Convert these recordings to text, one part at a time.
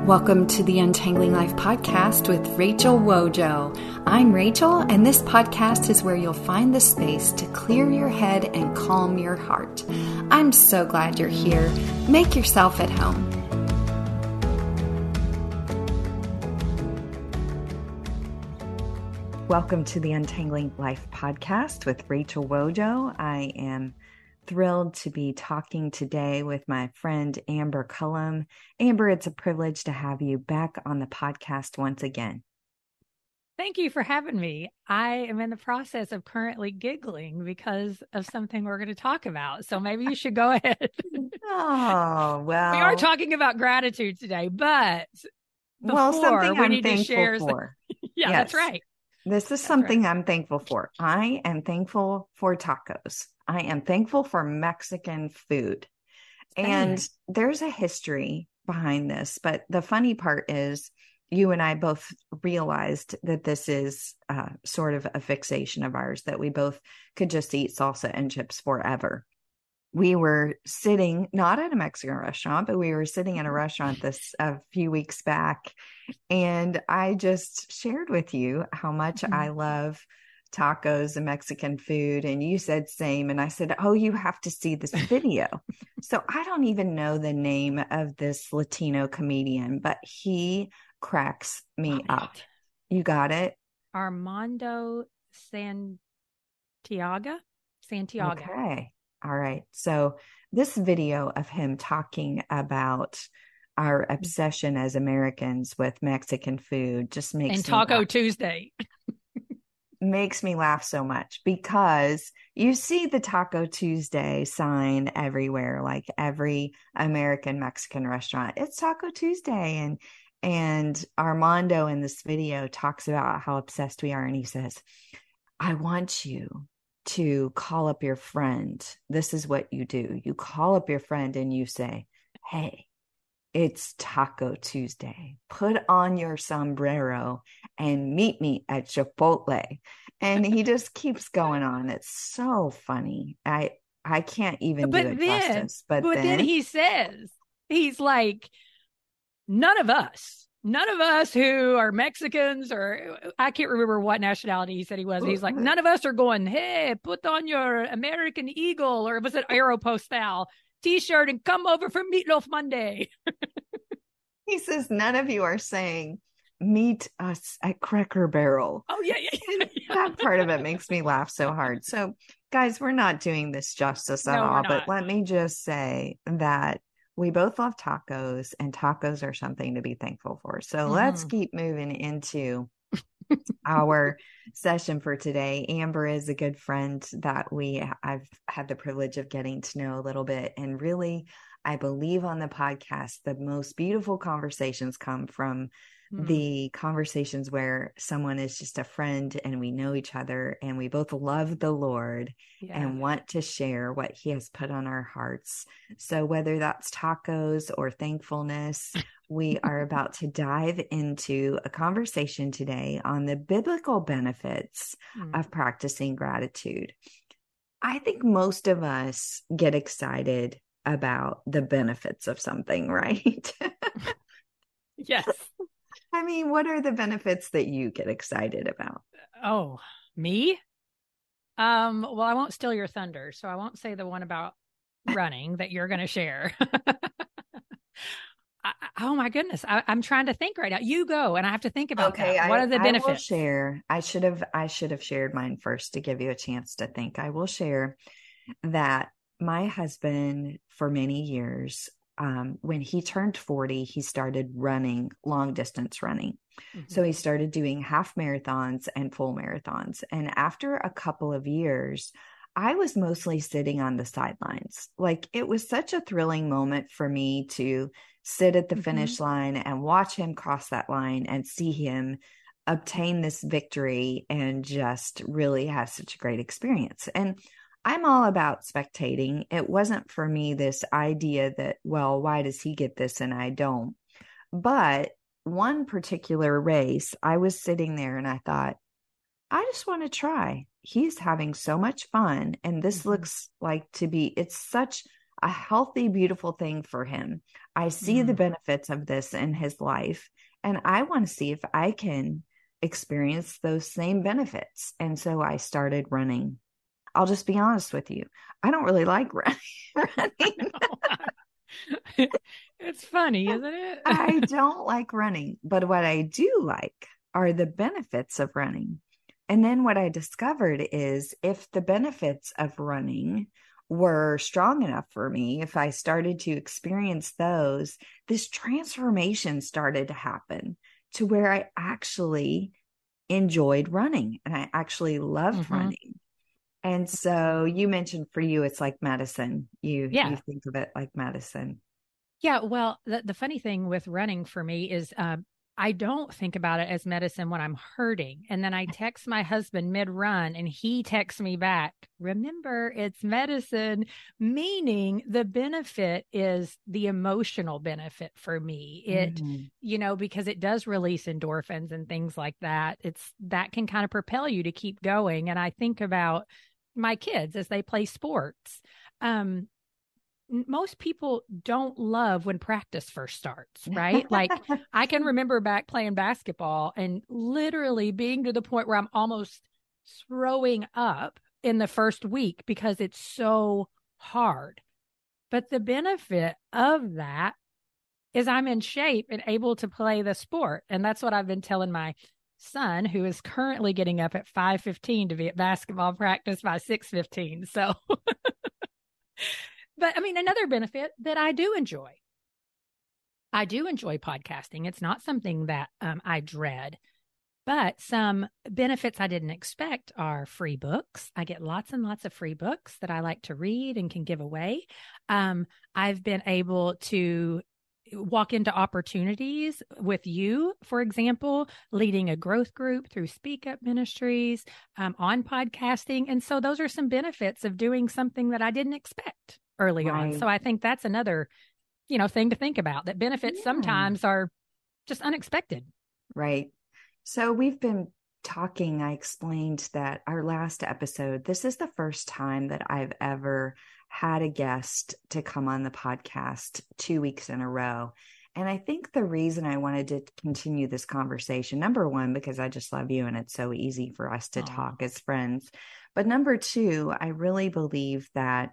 Welcome to the Untangling Life podcast with Rachel Wojo. I'm Rachel, and this podcast is where you'll find the space to clear your head and calm your heart. I'm so glad you're here. Make yourself at home. Welcome to the Untangling Life podcast with Rachel Wojo. I am thrilled to be talking today with my friend Amber Cullum. Amber, it's a privilege to have you back on the podcast once again. Thank you for having me. I am in the process of currently giggling because of something we're going to talk about. So maybe you should go ahead. Oh, well. We are talking about gratitude today, but something we I'm need to thankful share. for. Yeah, Yes. That's right. This is something I'm thankful for. I am thankful for tacos. I am thankful for Mexican food. And there's a history behind this. But the funny part is you and I both realized that this is sort of a fixation of ours, that we both could just eat salsa and chips forever. We were sitting not at a Mexican restaurant, but we were sitting at a restaurant a few weeks back. And I just shared with you how much I love tacos and Mexican food. And you said same. And I said, oh, you have to see this video. So I don't even know the name of this Latino comedian, but he cracks me up. You got it? Armando Santiago. Okay. All right. So this video of him talking about our obsession as Americans with Mexican food just makes and Taco Tuesday makes me laugh so much, because you see the Taco Tuesday sign everywhere, like every American Mexican restaurant. It's Taco Tuesday. And Armando in this video talks about how obsessed we are. And he says, I want you to call up your friend. This is what you do. You call up your friend and you say, hey, it's Taco Tuesday. Put on your sombrero and meet me at Chipotle. And he just keeps going on. It's so funny. I can't even do it justice. But then he says, he's like, none of us who are Mexicans, or I can't remember what nationality he said he was. He's like, none of us are going, hey, put on your American Eagle, or was it Aeropostale t-shirt and come over for Meatloaf Monday. He says, none of you are saying, meet us at Cracker Barrel. Oh, yeah. That part of it makes me laugh so hard. So, guys, we're not doing this justice at all, but let me just say that we both love tacos, and tacos are something to be thankful for. So let's keep moving into our session for today. Amber is a good friend that I've had the privilege of getting to know a little bit. And really, I believe on the podcast, the most beautiful conversations come from the conversations where someone is just a friend and we know each other and we both love the Lord and want to share what he has put on our hearts. So whether that's tacos or thankfulness, we are about to dive into a conversation today on the biblical benefits of practicing gratitude. I think most of us get excited about the benefits of something, right? Yes. I mean, what are the benefits that you get excited about? Oh, me? Well, I won't steal your thunder, so I won't say the one about running that you're going to share. Oh my goodness. I'm trying to think right now. You go, and I have to think about that. What are the benefits? I will share. I should have shared mine first to give you a chance to think. I will share that my husband, for many years, when he turned 40, he started running long distance running. So he started doing half marathons and full marathons. And after a couple of years, I was mostly sitting on the sidelines. Like, it was such a thrilling moment for me to sit at the finish line and watch him cross that line and see him obtain this victory and just really have such a great experience. And I'm all about spectating. It wasn't for me this idea that, well, why does he get this and I don't? But one particular race, I was sitting there and I thought, I just want to try. He's having so much fun. And this looks like it's such a healthy, beautiful thing for him. I see the benefits of this in his life, and I want to see if I can experience those same benefits. And so I started running. I'll just be honest with you. I don't really like running. It's funny, isn't it? I don't like running, but what I do like are the benefits of running. And then what I discovered is if the benefits of running were strong enough for me, if I started to experience those, this transformation started to happen to where I actually enjoyed running and I actually loved running. And so you mentioned for you, it's like medicine. You think of it like medicine. Yeah. Well, the funny thing with running for me is I don't think about it as medicine when I'm hurting. And then I text my husband mid-run and he texts me back, remember, it's medicine, meaning the benefit is the emotional benefit for me. It, because it does release endorphins and things like that. That can kind of propel you to keep going. And I think about my kids as they play sports. Most people don't love when practice first starts, right? Like I can remember back playing basketball and literally being to the point where I'm almost throwing up in the first week because it's so hard. But the benefit of that is I'm in shape and able to play the sport. And that's what I've been telling my son, who is currently getting up at 5:15 to be at basketball practice by 6:15. So but I mean, another benefit that I do enjoy podcasting. It's not something that I dread, but some benefits I didn't expect are free books. I get lots and lots of free books that I like to read and can give away. I've been able to walk into opportunities with you, for example, leading a growth group through Speak Up Ministries, on podcasting. And so those are some benefits of doing something that I didn't expect early on. So I think that's another, thing to think about, that benefits sometimes are just unexpected. Right. So we've been talking, I explained that our last episode, this is the first time that I've ever had a guest to come on the podcast 2 weeks in a row. And I think the reason I wanted to continue this conversation, number one, because I just love you and it's so easy for us to talk as friends. But number two, I really believe that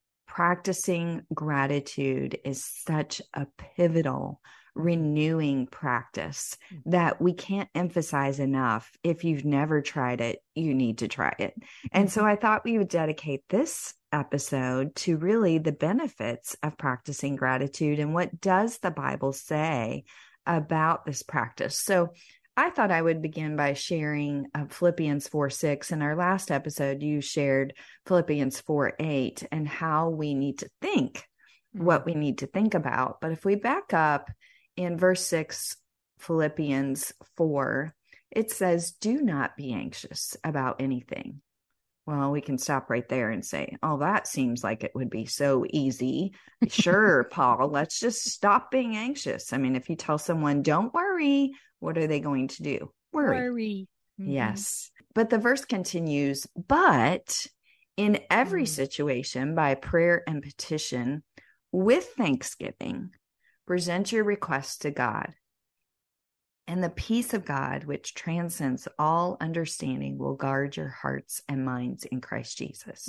practicing gratitude is such a pivotal, renewing practice that we can't emphasize enough. If you've never tried it, you need to try it. And so I thought we would dedicate this episode to really the benefits of practicing gratitude and what does the Bible say about this practice. So I thought I would begin by sharing Philippians 4:6. In our last episode, you shared Philippians 4:8 and how we need to think, what we need to think about. But if we back up in verse 6, Philippians 4, it says, do not be anxious about anything. Well, we can stop right there and say, oh, that seems like it would be so easy. Sure, Paul, let's just stop being anxious. I mean, if you tell someone, don't worry, what are they going to do? Worry. Yes. But the verse continues, but in every situation, by prayer and petition, with thanksgiving, present your requests to God. And the peace of God, which transcends all understanding, will guard your hearts and minds in Christ Jesus.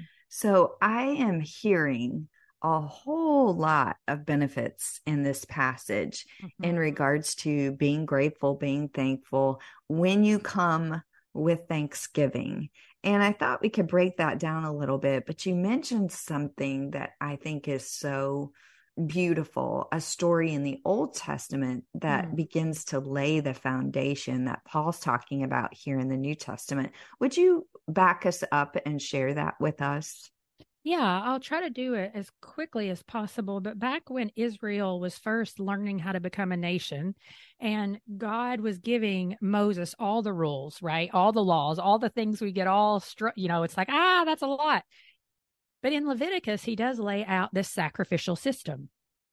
So I am hearing a whole lot of benefits in this passage in regards to being grateful, being thankful when you come with thanksgiving. And I thought we could break that down a little bit, but you mentioned something that I think is so beautiful, a story in the Old Testament that begins to lay the foundation that Paul's talking about here in the New Testament. Would you back us up and share that with us? Yeah, I'll try to do it as quickly as possible. But back when Israel was first learning how to become a nation, and God was giving Moses all the rules, right? All the laws, all the things we get all, it's like, that's a lot. But in Leviticus, he does lay out this sacrificial system.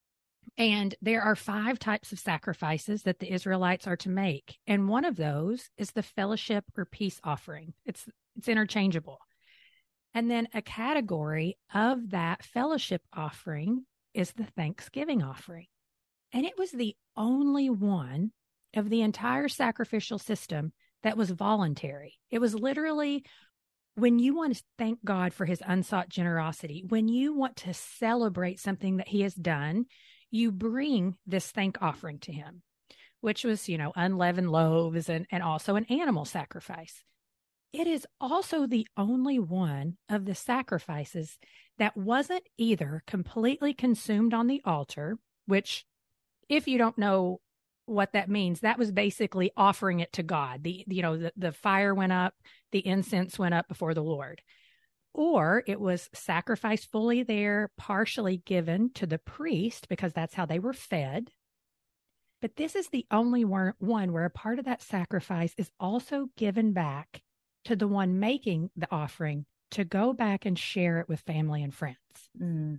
And there are 5 types of sacrifices that the Israelites are to make. And one of those is the fellowship or peace offering. It's interchangeable. And then a category of that fellowship offering is the Thanksgiving offering. And it was the only one of the entire sacrificial system that was voluntary. It was literally when you want to thank God for his unsought generosity, when you want to celebrate something that he has done, you bring this thank offering to him, which was, unleavened loaves and also an animal sacrifice. It is also the only one of the sacrifices that wasn't either completely consumed on the altar, which, if you don't know what that means, that was basically offering it to God. The fire went up, the incense went up before the Lord. Or it was sacrificed fully there, partially given to the priest, because that's how they were fed. But this is the only one where a part of that sacrifice is also given back to the one making the offering to go back and share it with family and friends. Mm.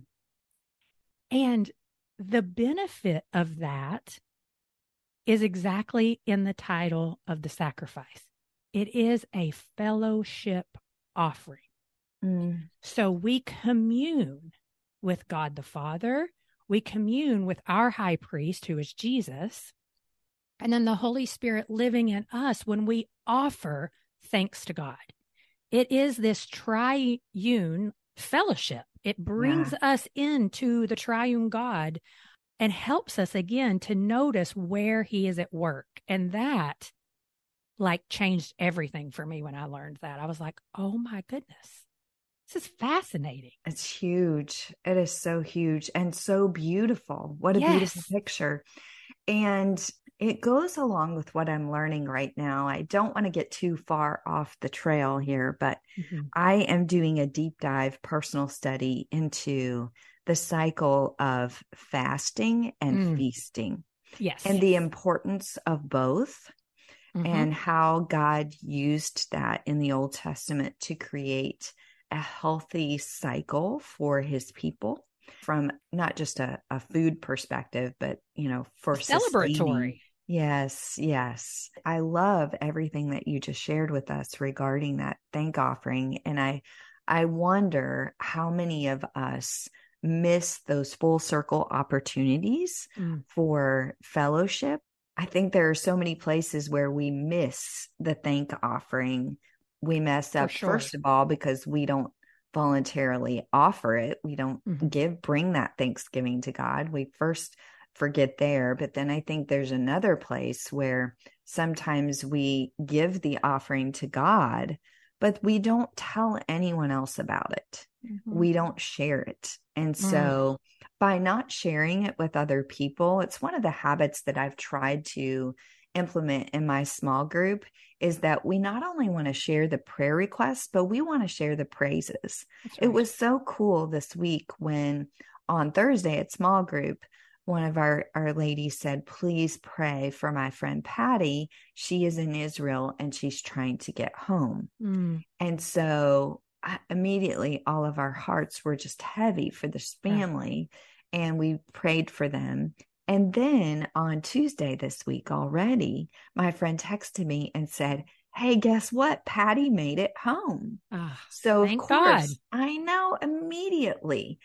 And the benefit of that is exactly in the title of the sacrifice. It is a fellowship offering. Mm. So we commune with God the Father. We commune with our high priest, who is Jesus. And then the Holy Spirit living in us when we offer thanks to God. It is this triune fellowship. It brings us into the triune God and helps us again to notice where he is at work. And that changed everything for me when I learned that. I was like, oh my goodness, this is fascinating. It's huge. It is so huge and so beautiful. What a beautiful picture. And it goes along with what I'm learning right now. I don't want to get too far off the trail here, but I am doing a deep dive personal study into the cycle of fasting and feasting. Yes. And the importance of both and how God used that in the Old Testament to create a healthy cycle for his people from not just a food perspective, but, for celebratory. Yes. Yes. I love everything that you just shared with us regarding that thank offering. And I wonder how many of us miss those full circle opportunities for fellowship. I think there are so many places where we miss the thank offering. We mess up, first of all, because we don't voluntarily offer it. We don't bring that thanksgiving to God. We first forget there. But then I think there's another place where sometimes we give the offering to God, but we don't tell anyone else about it. We don't share it. And so by not sharing it with other people, it's one of the habits that I've tried to implement in my small group is that we not only want to share the prayer requests, but we want to share the praises. It was so cool this week when on Thursday at small group, one of our ladies said, please pray for my friend Patty. She is in Israel and she's trying to get home. And so immediately all of our hearts were just heavy for this family and we prayed for them. And then on Tuesday this week already, my friend texted me and said, hey, guess what? Patty made it home. So of course, God. I know immediately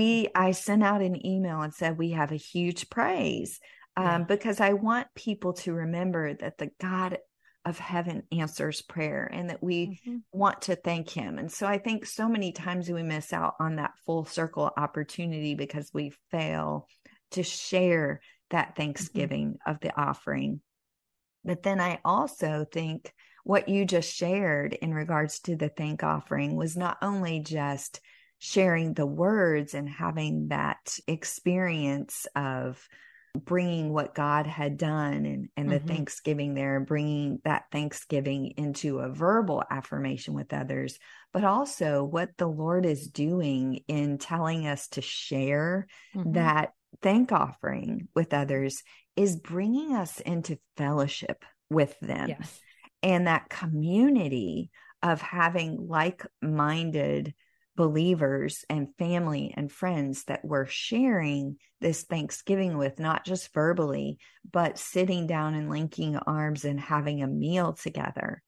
I sent out an email and said, we have a huge praise because I want people to remember that the God of heaven answers prayer and that we want to thank him. And so I think so many times we miss out on that full circle opportunity because we fail to share that thanksgiving of the offering. But then I also think what you just shared in regards to the thank offering was not only just sharing the words and having that experience of bringing what God had done and the thanksgiving there, bringing that thanksgiving into a verbal affirmation with others, but also what the Lord is doing in telling us to share that thank offering with others is bringing us into fellowship with them. Yes. And that community of having like-minded believers and family and friends that we're sharing this Thanksgiving with, not just verbally, but sitting down and linking arms and having a meal together.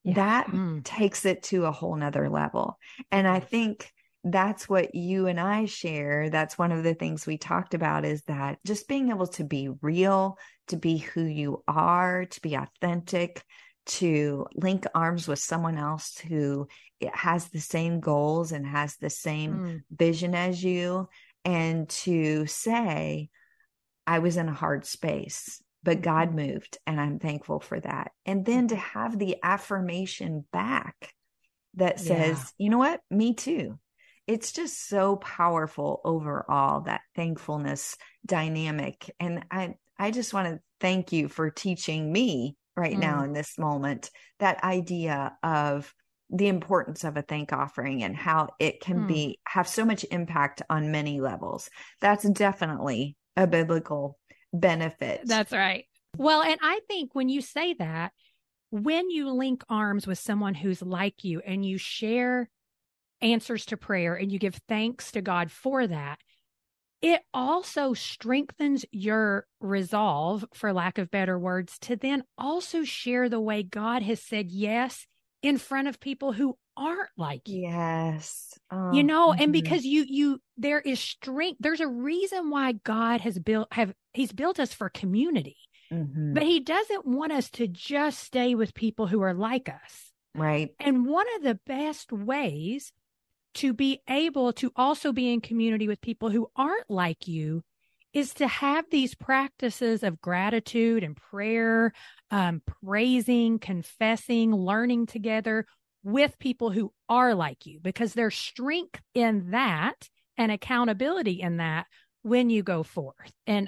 that takes it to a whole nother level. And I think that's what you and I share. That's one of the things we talked about, is that just being able to be real, to be who you are, to be authentic, to link arms with someone else who has the same goals and has the same vision as you, and to say, I was in a hard space, but God moved, and I'm thankful for that. And then to have the affirmation back that says, you know what, me too. It's just so powerful overall, that thankfulness dynamic. And I just want to thank you for teaching me right now in this moment, that idea of the importance of a thank offering and how it can have so much impact on many levels. That's definitely a biblical benefit. That's right. Well, and I think when you say that, when you link arms with someone who's like you and you share answers to prayer and you give thanks to God for that, it also strengthens your resolve, for lack of better words, to then also share the way God has said yes in front of people who aren't like you. Yes. And because there is strength, there's a reason why God has he's built us for community, but he doesn't want us to just stay with people who are like us. Right. And one of the best ways to be able to also be in community with people who aren't like you is to have these practices of gratitude and prayer, praising, confessing, learning together with people who are like you, because there's strength in that and accountability in that when you go forth. And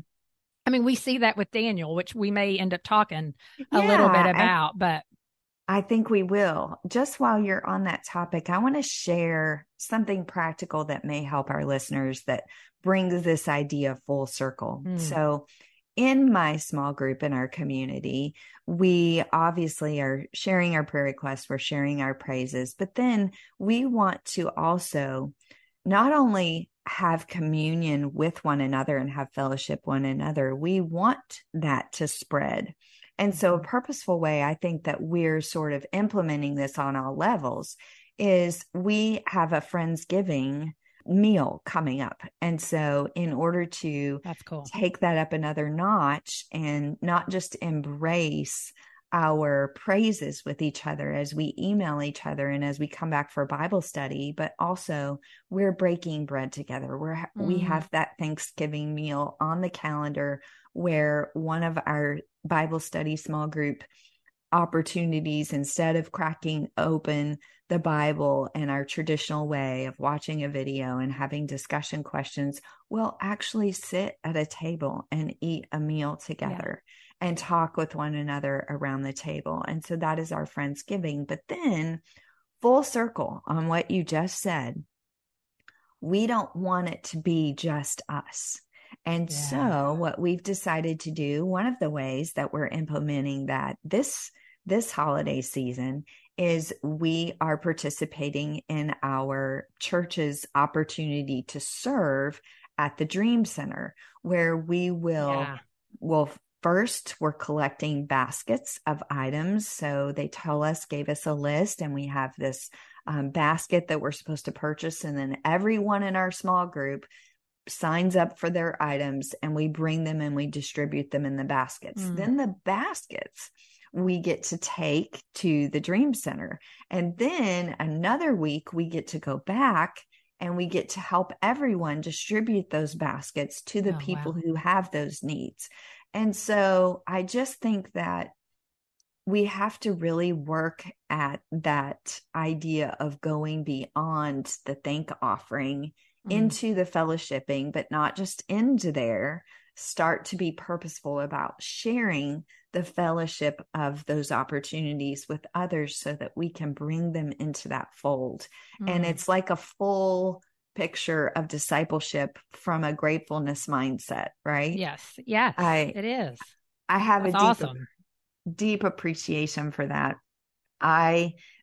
we see that with Daniel, which we may end up talking a little bit about, but I think we will. Just while you're on that topic, I want to share something practical that may help our listeners, that brings this idea full circle. So in my small group in our community, we obviously are sharing our prayer requests, we're sharing our praises, but then we want to also not only have communion with one another and have fellowship one another, we want that to spread. And so a purposeful way, I think, that we're sort of implementing this on all levels is we have a Friendsgiving meal coming up. And so in order to take that up another notch and not just embrace our praises with each other as we email each other and as we come back for Bible study, but also we're breaking bread together. We have that Thanksgiving meal on the calendar, where one of our Bible study small group opportunities, instead of cracking open the Bible in our traditional way of watching a video and having discussion questions, we'll actually sit at a table and eat a meal together and talk with one another around the table. And so that is our Friendsgiving. But then, full circle on what you just said, we don't want it to be just us. And so what we've decided to do, one of the ways that we're implementing that this holiday season, is we are participating in our church's opportunity to serve at the Dream Center, where we will, first, we're collecting baskets of items. So they gave us a list, and we have this basket that we're supposed to purchase. And then everyone in our small group signs up for their items, and we bring them and we distribute them in the baskets. Then the baskets we get to take to the Dream Center. And then another week we get to go back and we get to help everyone distribute those baskets to the people who have those needs. And so I just think that we have to really work at that idea of going beyond the thank offering into the fellowshipping, but not just into there. Start to be purposeful about sharing the fellowship of those opportunities with others so that we can bring them into that fold. And it's like a full picture of discipleship from a gratefulness mindset, right? Yes, it is. I have That's a deep appreciation for that. I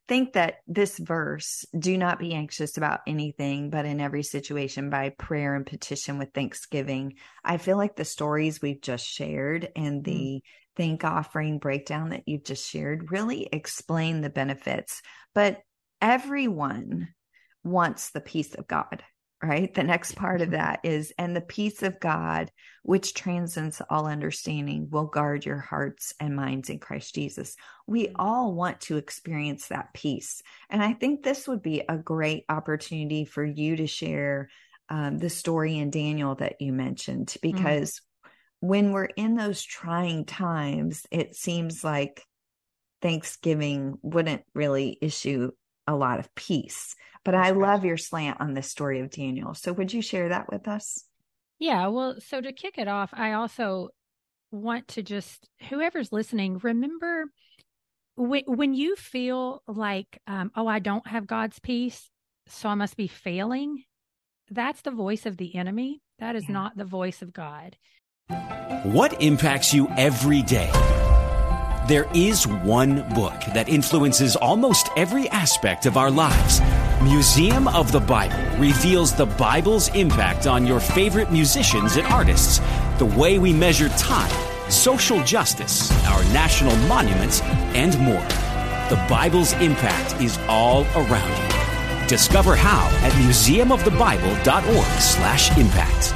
think that this verse, do not be anxious about anything, but in every situation by prayer and petition with thanksgiving. I feel like the stories we've just shared and the thank offering breakdown that you've just shared really explain the benefits. But everyone wants the peace of God, right? The next part of that is, and the peace of God, which transcends all understanding, will guard your hearts and minds in Christ Jesus. We all want to experience that peace. And I think this would be a great opportunity for you to share the story in Daniel that you mentioned, because when we're in those trying times, it seems like Thanksgiving wouldn't really issue a lot of peace. But I love your slant on the story of Daniel. So would you share that with us? Yeah, well, so to kick it off, I also want to just, whoever's listening, remember when you feel like, oh, I don't have God's peace, so I must be failing. That's the voice of the enemy. That is not the voice of God. What impacts you every day? There is one book that influences almost every aspect of our lives. Museum of the Bible reveals the Bible's impact on your favorite musicians and artists, the way we measure time, social justice, our national monuments, and more. The Bible's impact is all around you. Discover how at museumofthebible.org/impact.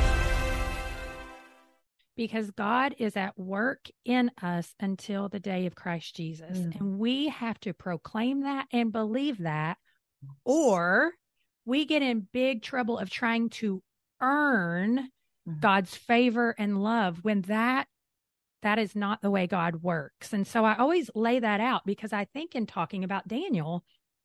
Because God is at work in us until the day of Christ Jesus. And we have to proclaim that and believe that, or we get in big trouble of trying to earn God's favor and love when that is not the way God works. And so I always lay that out, because I think in talking about Daniel,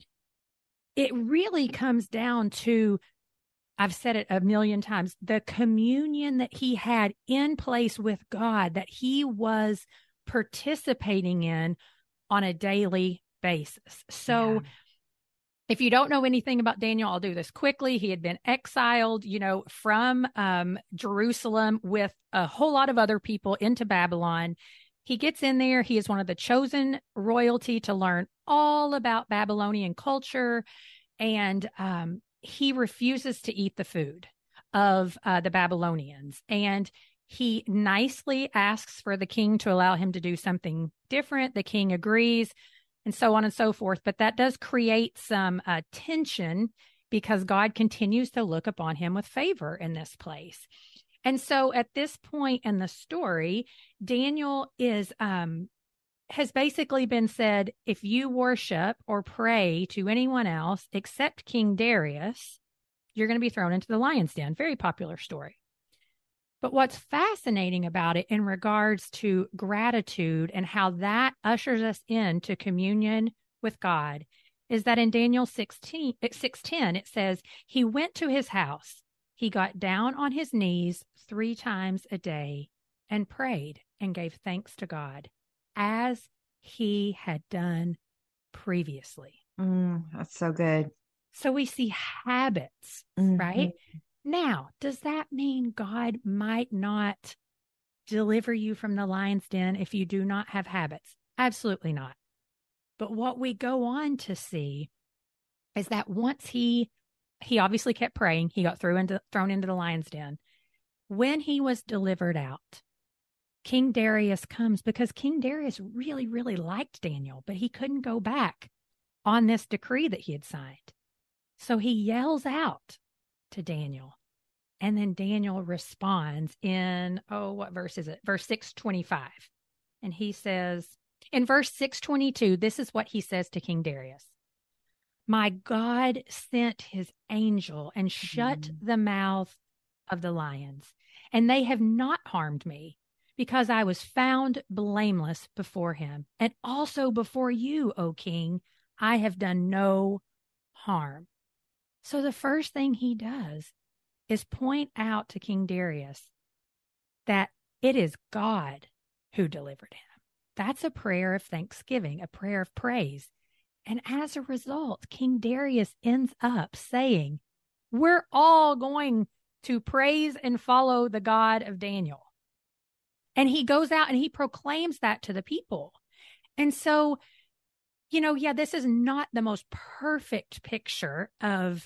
it really comes down to, I've said it a million times, the communion that he had in place with God, that he was participating in on a daily basis. So if you don't know anything about Daniel, I'll do this quickly. He had been exiled, from Jerusalem with a whole lot of other people into Babylon. He gets in there. He is one of the chosen royalty to learn all about Babylonian culture. And he refuses to eat the food of the Babylonians. And he nicely asks for the king to allow him to do something different. The king agrees, and so on and so forth. But that does create some tension, because God continues to look upon him with favor in this place. And so at this point in the story, Daniel has basically been said, if you worship or pray to anyone else except King Darius, you're going to be thrown into the lion's den. Very popular story. But what's fascinating about it in regards to gratitude and how that ushers us into communion with God is that in Daniel 6:10, it says, he went to his house. He got down on his knees 3 times a day and prayed and gave thanks to God, as he had done previously. That's so good. So we see habits, right? Now, does that mean God might not deliver you from the lion's den if you do not have habits? Absolutely not. But what we go on to see is that once he obviously kept praying, he got thrown into the lion's den. When he was delivered out, King Darius comes, because King Darius really, really liked Daniel, but he couldn't go back on this decree that he had signed. So he yells out to Daniel, and then Daniel responds in, what verse is it? Verse 625. And he says, in verse 622, this is what he says to King Darius. My God sent his angel and shut the mouth of the lions, and they have not harmed me, because I was found blameless before him. And also before you, O king, I have done no harm. So the first thing he does is point out to King Darius that it is God who delivered him. That's a prayer of thanksgiving, a prayer of praise. And as a result, King Darius ends up saying, we're all going to praise and follow the God of Daniel. And he goes out and he proclaims that to the people. And so yeah, this is not the most perfect picture of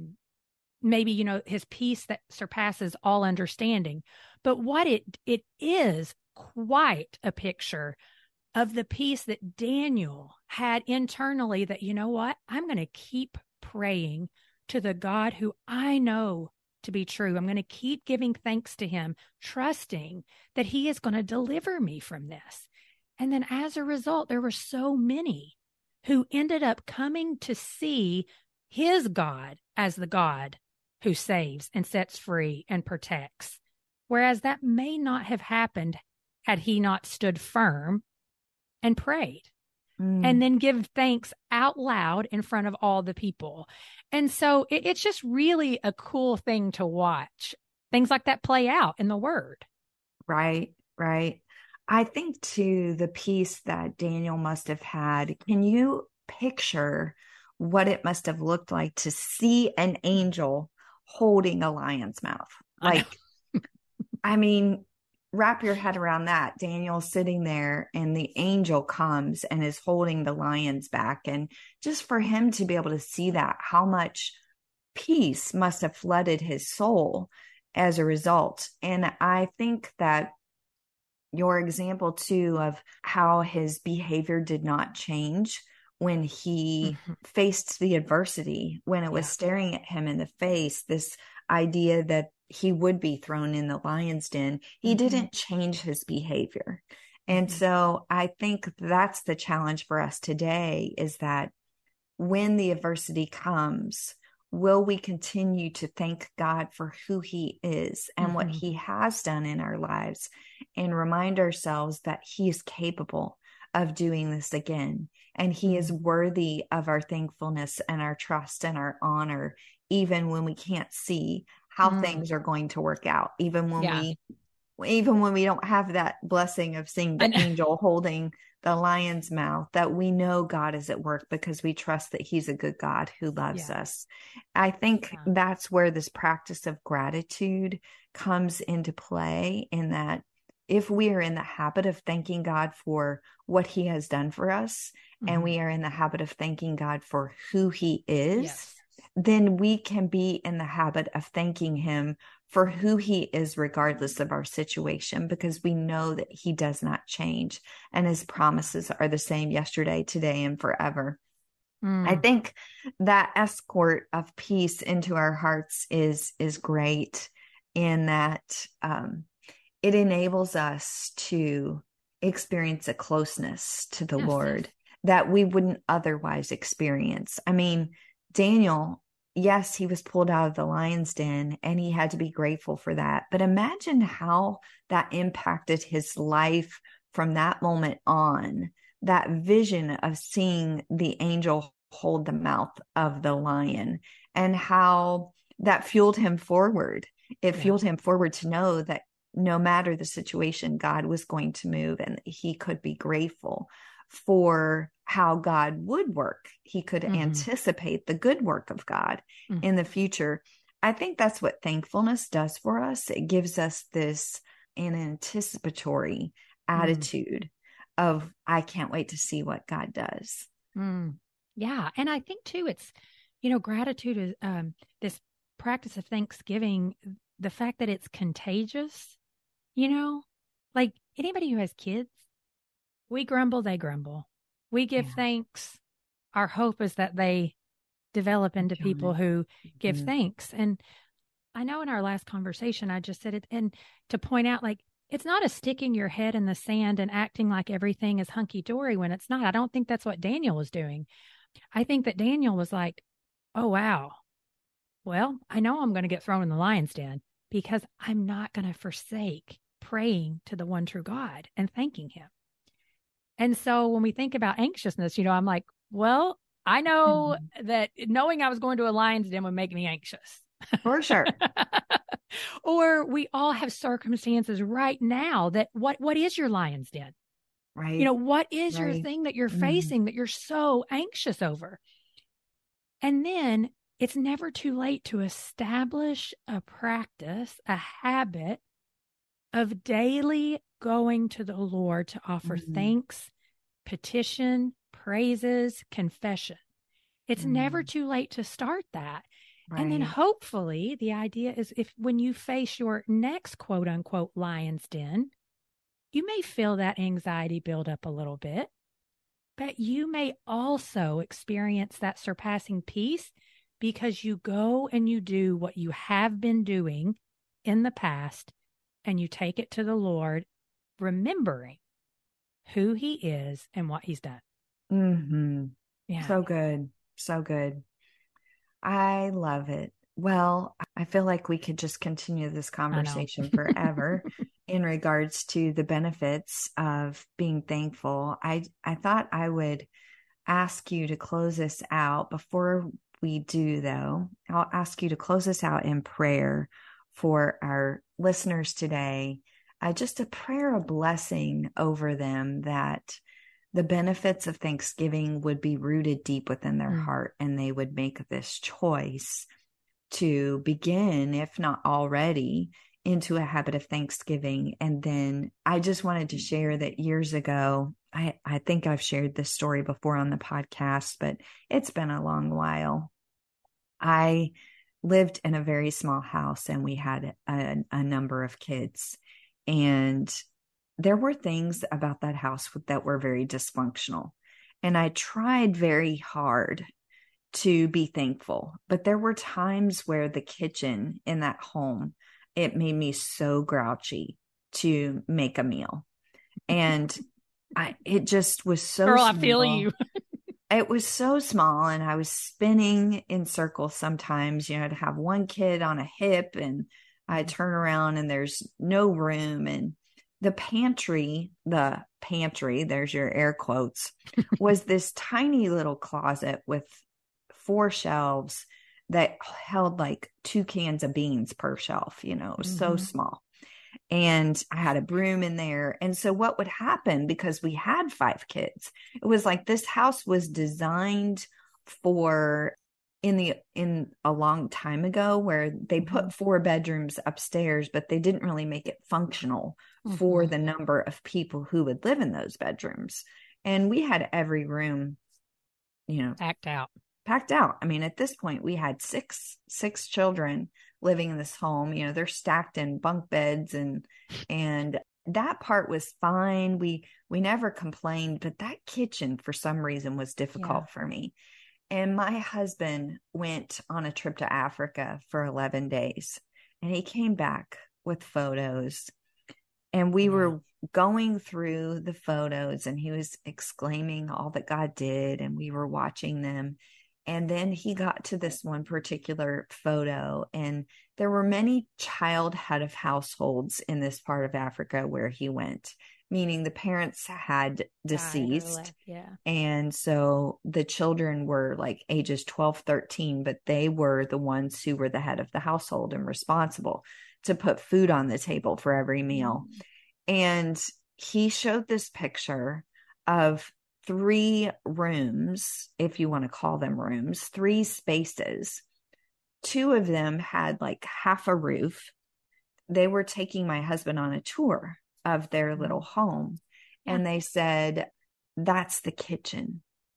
maybe, his peace that surpasses all understanding. But what it is quite a picture of the peace that Daniel had internally, that, you know what, I'm going to keep praying to the God who I know to be true. I'm going to keep giving thanks to him, trusting that he is going to deliver me from this. And then as a result, there were so many who ended up coming to see his God as the God who saves and sets free and protects. Whereas that may not have happened had he not stood firm and prayed and then give thanks out loud in front of all the people. And so it's just really a cool thing to watch. Things like that play out in the Word. Right, right. I think too, the peace that Daniel must have had, can you picture what it must have looked like to see an angel holding a lion's mouth? Like, I mean, wrap your head around that. Daniel's sitting there and the angel comes and is holding the lion's back. And just for him to be able to see that, how much peace must have flooded his soul as a result. And I think that your example too of how his behavior did not change when he faced the adversity, when it was staring at him in the face, this idea that he would be thrown in the lion's den, he didn't change his behavior. And so I think that's the challenge for us today, is that when the adversity comes, will we continue to thank God for who he is and what he has done in our lives, and remind ourselves that he is capable of doing this again. And he is worthy of our thankfulness and our trust and our honor, even when we can't see how things are going to work out, even when we don't have that blessing of seeing the angel holding the lion's mouth, that we know God is at work because we trust that he's a good God who loves us. I think that's where this practice of gratitude comes into play, in that if we are in the habit of thanking God for what he has done for us, and we are in the habit of thanking God for who he is, then we can be in the habit of thanking him for who he is, regardless of our situation, because we know that he does not change and his promises are the same yesterday, today, and forever. I think that escort of peace into our hearts is great, in that it enables us to experience a closeness to the Lord that we wouldn't otherwise experience. I mean, Daniel, yes, he was pulled out of the lion's den and he had to be grateful for that. But imagine how that impacted his life from that moment on, that vision of seeing the angel hold the mouth of the lion, and how that fueled him forward. It fueled him forward to know that no matter the situation, God was going to move, and he could be grateful for how God would work. He could anticipate the good work of God in the future. I think that's what thankfulness does for us. It gives us an anticipatory attitude of, I can't wait to see what God does. Yeah. And I think too, it's, gratitude is this practice of thanksgiving, the fact that it's contagious, like anybody who has kids, we grumble, they grumble. We give thanks. Our hope is that they develop into people who give thanks. And I know in our last conversation, I just said it, and to point out, like, it's not a sticking your head in the sand and acting like everything is hunky-dory when it's not. I don't think that's what Daniel was doing. I think that Daniel was like, oh, wow. Well, I know I'm going to get thrown in the lion's den because I'm not going to forsake praying to the one true God and thanking him. And so when we think about anxiousness, I'm like, well, I know that knowing I was going to a lion's den would make me anxious. For sure. Or we all have circumstances right now that what is your lion's den? Right. What is your thing that you're facing that you're so anxious over? And then it's never too late to establish a practice, a habit of daily going to the Lord to offer thanks, petition, praises, confession. It's never too late to start that. Right. And then hopefully the idea is when you face your next quote unquote lion's den, you may feel that anxiety build up a little bit, but you may also experience that surpassing peace because you go and you do what you have been doing in the past and you take it to the Lord, remembering who he is and what he's done. Mm-hmm. Yeah. So good. So good. I love it. Well, I feel like we could just continue this conversation forever in regards to the benefits of being thankful. I thought I would ask you to close us out. Before we do, though, I'll ask you to close us out in prayer for our listeners today. Just a prayer of blessing over them, that the benefits of Thanksgiving would be rooted deep within their heart, and they would make this choice to begin, if not already, into a habit of Thanksgiving. And then I just wanted to share that years ago, I think I've shared this story before on the podcast, but it's been a long while. I lived in a very small house and we had a number of kids, and there were things about that house that were very dysfunctional. And I tried very hard to be thankful, but there were times where the kitchen in that home, it made me so grouchy to make a meal. And it just was so Girl, small. I feel you. It was so small, and I was spinning in circles sometimes, to have one kid on a hip, and I turn around and there's no room. And the pantry, there's your air quotes, was this tiny little closet with 4 shelves that held like 2 cans of beans per shelf. It was so small. And I had a broom in there. And so what would happen, because we had 5 kids, it was like this house was designed for in a long time ago, where they put 4 bedrooms upstairs, but they didn't really make it functional for the number of people who would live in those bedrooms. And we had every room, packed out. I mean, at this point we had six children living in this home. They're stacked in bunk beds, and that part was fine. We never complained, but that kitchen for some reason was difficult for me. And my husband went on a trip to Africa for 11 days, and he came back with photos, and we were going through the photos, and he was exclaiming all that God did, and we were watching them. And then he got to this one particular photo, and there were many child head of households in this part of Africa where he went, meaning the parents had deceased. And so the children were like ages 12, 13, but they were the ones who were the head of the household and responsible to put food on the table for every meal. And he showed this picture of 3 rooms, if you want to call them rooms, 3 spaces. 2 of them had like half a roof. They were taking my husband on a tour of their little home. And they said, that's the kitchen.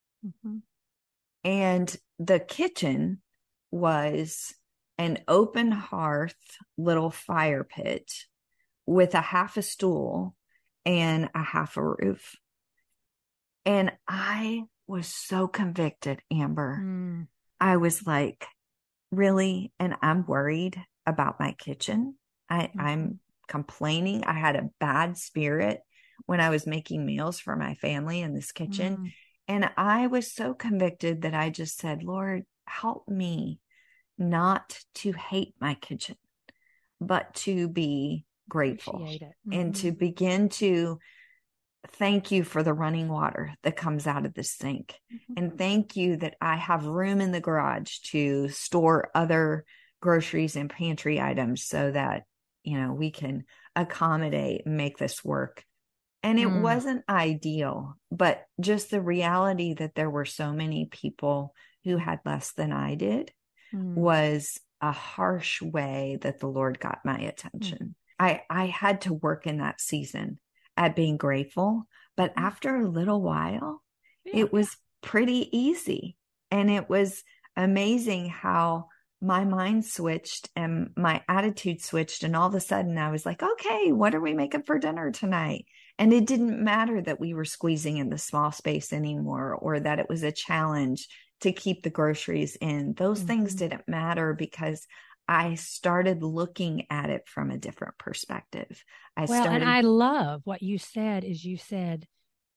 And the kitchen was an open hearth, little fire pit with a half a stool and a half a roof. And I was so convicted, Amber. I was like, really? And I'm worried about my kitchen. I'm complaining. I had a bad spirit when I was making meals for my family in this kitchen. And I was so convicted that I just said, Lord, help me not to hate my kitchen, but to be grateful and to begin to thank you for the running water that comes out of the sink. And thank you that I have room in the garage to store other groceries and pantry items so that, we can accommodate and make this work. And it wasn't ideal, but just the reality that there were so many people who had less than I did was a harsh way that the Lord got my attention. I had to work in that season at being grateful, but after a little while, it was pretty easy. And it was amazing how my mind switched and my attitude switched. And all of a sudden I was like, okay, what are we making for dinner tonight? And it didn't matter that we were squeezing in the small space anymore, or that it was a challenge to keep the groceries in. Those things didn't matter because I started looking at it from a different perspective. And I love what you said is you said,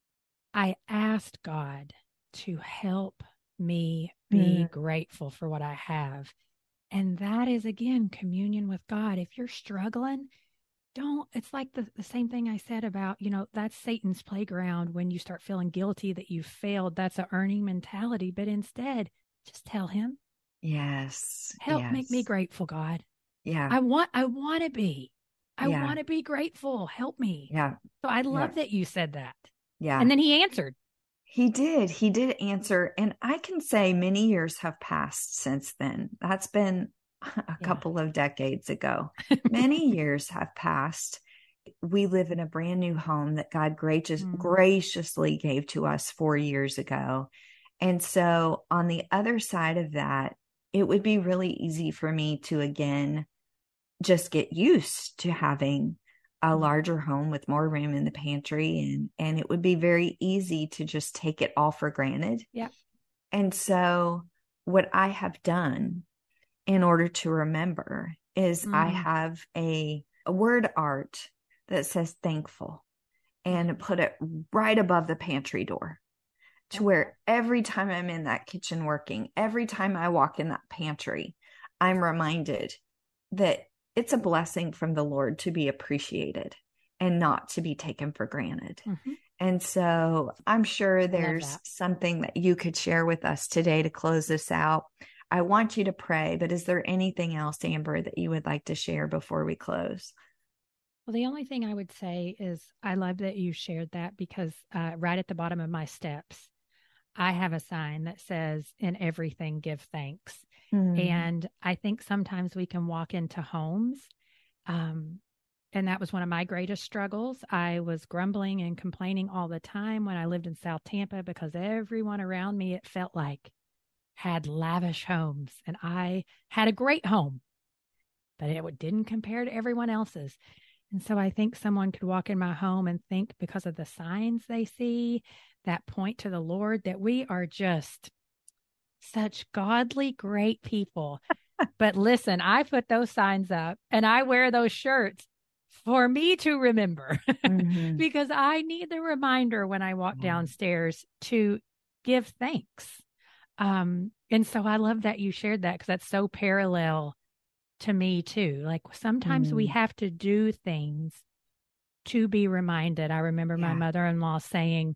I asked God to help me be grateful for what I have. And that is, again, communion with God. If you're struggling, it's like the same thing I said about, that's Satan's playground. When you start feeling guilty that you failed, that's an earning mentality. But instead, just tell him, yes, help make me grateful, God. Yeah. I want to be. I want to be grateful. Help me. Yeah. So I love that you said that. Yeah. And then he answered. He did answer. And I can say many years have passed since then. That's been a couple of decades ago. Many years have passed. We live in a brand new home that God graciously gave to us 4 years ago. And so on the other side of that, it would be really easy for me to, again, just get used to having a larger home with more room in the pantry. And it would be very easy to just take it all for granted. Yeah. And so what I have done in order to remember is I have a word art that says thankful, and put it right above the pantry door, to where every time I'm in that kitchen working, every time I walk in that pantry, I'm reminded that it's a blessing from the Lord to be appreciated and not to be taken for granted. And so I'm sure there's something that you could share with us today to close this out. I want you to pray, but is there anything else, Amber, that you would like to share before we close? Well, the only thing I would say is I love that you shared that, because right at the bottom of my steps, I have a sign that says, in everything, give thanks. And I think sometimes we can walk into homes, and that was one of my greatest struggles. I was grumbling and complaining all the time when I lived in South Tampa, because everyone around me, it felt like, had lavish homes, and I had a great home, but it didn't compare to everyone else's. And so I think someone could walk in my home and think, because of the signs they see that point to the Lord, that we are just such godly, great people. But listen, I put those signs up and I wear those shirts for me to remember, because I need the reminder when I walk downstairs to give thanks. And so I love that you shared that, because that's so parallel to me too. Like sometimes we have to do things to be reminded. I remember my mother-in-law saying,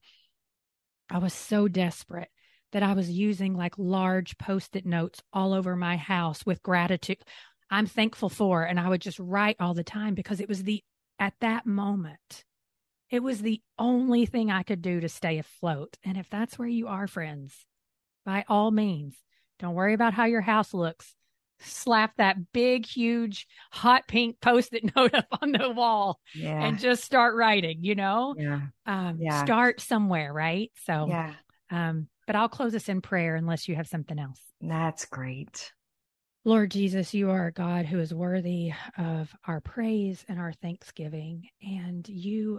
I was so desperate that I was using like large Post-it notes all over my house with gratitude I'm thankful for. And I would just write all the time, because it was at that moment, it was the only thing I could do to stay afloat. And if that's where you are, friends, by all means, don't worry about how your house looks. Slap that big, huge, hot pink Post-it note up on the wall and just start writing, start somewhere, right? So, but I'll close us in prayer unless you have something else. That's great. Lord Jesus, you are a God who is worthy of our praise and our thanksgiving. And you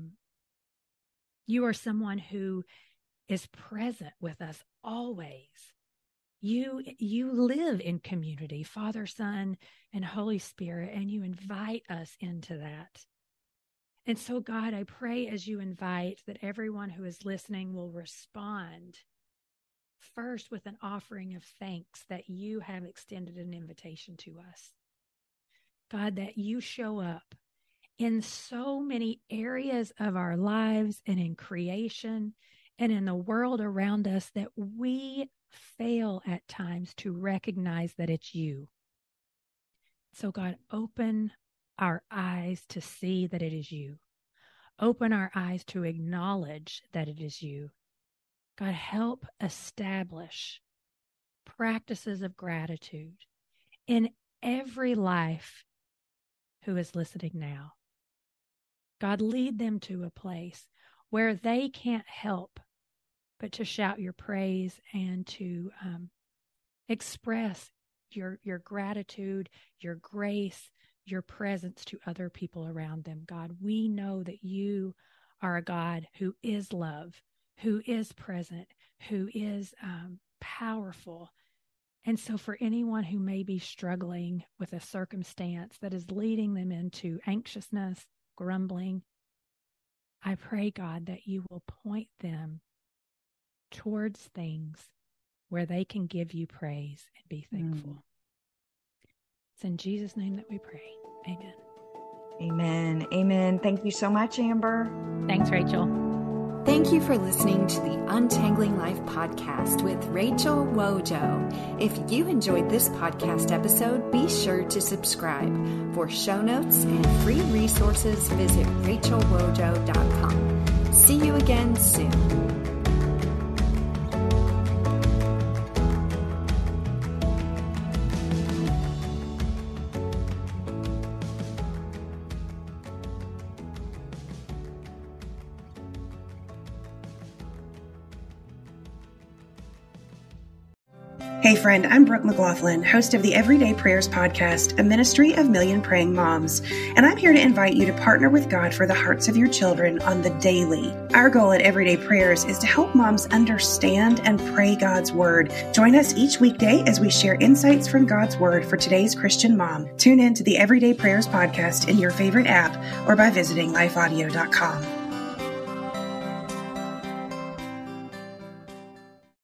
are someone who is present with us always. You live in community, Father, Son, and Holy Spirit, and you invite us into that. And so, God, I pray as you invite that everyone who is listening will respond first with an offering of thanks that you have extended an invitation to us. God, that you show up in so many areas of our lives and in creation and in the world around us that we fail at times to recognize that it's you. So God, open our eyes to see that it is you. Open our eyes to acknowledge that it is you. God, help establish practices of gratitude in every life who is listening now. God, lead them to a place where they can't help but to shout your praise and to express your gratitude, your grace, your presence to other people around them. God, we know that you are a God who is love, who is present, who is powerful. And so for anyone who may be struggling with a circumstance that is leading them into anxiousness, grumbling, I pray, God, that you will point them towards things where they can give you praise and be thankful. It's in Jesus' name that we pray. Amen. Amen. Amen. Thank you so much, Amber. Thanks, Rachel. Thank you for listening to the Untangling Life podcast with Rachel Wojo. If you enjoyed this podcast episode, be sure to subscribe. For show notes and free resources, visit rachelwojo.com. See you again soon. Hey friend, I'm Brooke McLaughlin, host of the Everyday Prayers podcast, a ministry of million praying moms, and I'm here to invite you to partner with God for the hearts of your children on the daily. Our goal at Everyday Prayers is to help moms understand and pray God's Word. Join us each weekday as we share insights from God's Word for today's Christian mom. Tune in to the Everyday Prayers podcast in your favorite app or by visiting lifeaudio.com.